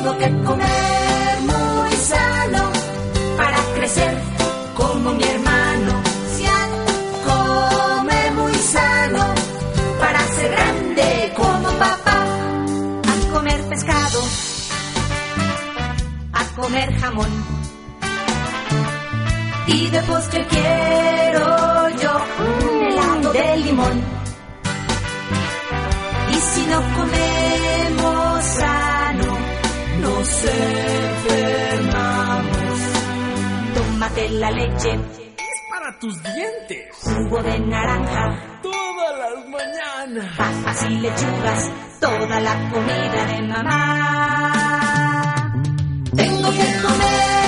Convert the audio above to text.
Tengo que comer muy sano para crecer como mi hermano. Comer muy sano para ser grande como papá. A comer pescado, a comer jamón. Y de postre quiero yo un helado de limón. Y si no comemos sano, nos enfermamos. Tómate la leche, para tus dientes. jugo de naranja, Todas las mañanas. papas y lechugas, toda la comida de mamá. Tengo que comer